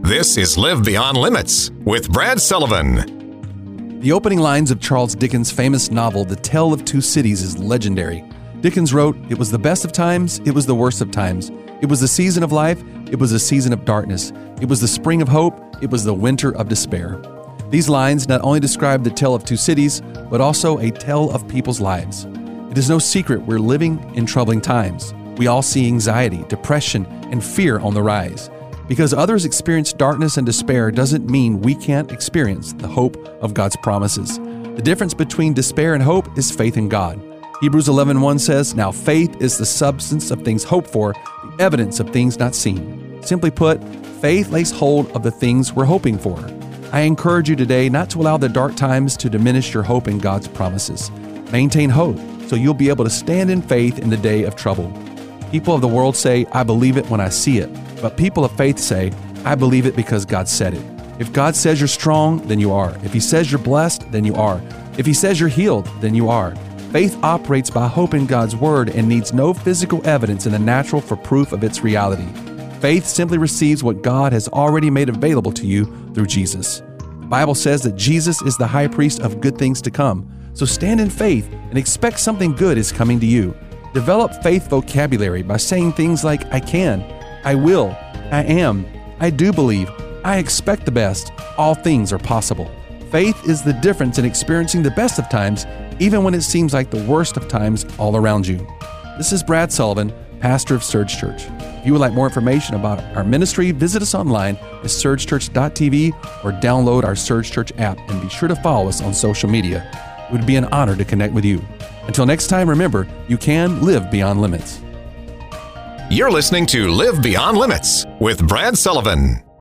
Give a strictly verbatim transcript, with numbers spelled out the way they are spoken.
This is Live Beyond Limits with Brad Sullivan. The opening lines of Charles Dickens' famous novel, The Tale of Two Cities, is legendary. Dickens wrote, "It was the best of times, it was the worst of times. It was the season of life, it was a season of darkness. It was the spring of hope, it was the winter of despair." These lines not only describe the tale of two cities, but also a tale of people's lives. It is no secret we're living in troubling times. We all see anxiety, depression, and fear on the rise. Because others experience darkness and despair doesn't mean we can't experience the hope of God's promises. The difference between despair and hope is faith in God. Hebrews eleven one says, "Now faith is the substance of things hoped for, the evidence of things not seen." Simply put, faith lays hold of the things we're hoping for. I encourage you today not to allow the dark times to diminish your hope in God's promises. Maintain hope so you'll be able to stand in faith in the day of trouble. People of the world say, "I believe it when I see it." But people of faith say, "I believe it because God said it." If God says you're strong, then you are. If He says you're blessed, then you are. If He says you're healed, then you are. Faith operates by hope in God's Word and needs no physical evidence in the natural for proof of its reality. Faith simply receives what God has already made available to you through Jesus. The Bible says that Jesus is the high priest of good things to come. So stand in faith and expect something good is coming to you. Develop faith vocabulary by saying things like, "I can," "I will," "I am," "I do believe," "I expect the best." All things are possible. Faith is the difference in experiencing the best of times, even when it seems like the worst of times all around you. This is Brad Sullivan, pastor of Surge Church. If you would like more information about our ministry, visit us online at surge church dot t v or download our Surge Church app, and be sure to follow us on social media. It would be an honor to connect with you. Until next time, remember, you can live beyond limits. You're listening to Live Beyond Limits with Brad Sullivan.